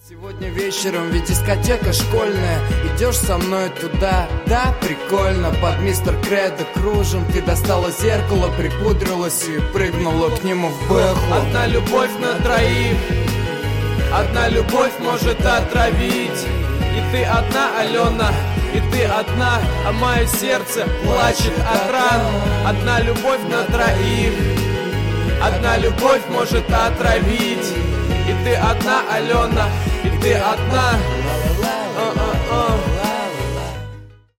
Сегодня вечером ведь дискотека школьная. Идешь со мной туда, да, прикольно. Под мистер Кредо кружим. Ты достала зеркало, припудрилась и прыгнула к нему в бэху. Одна любовь на троих, одна любовь может отравить. И ты одна, Алена, и ты одна, а мое сердце плачет от ран. Одна любовь на троих, одна любовь может отравить. И ты одна, Алена, и ты одна.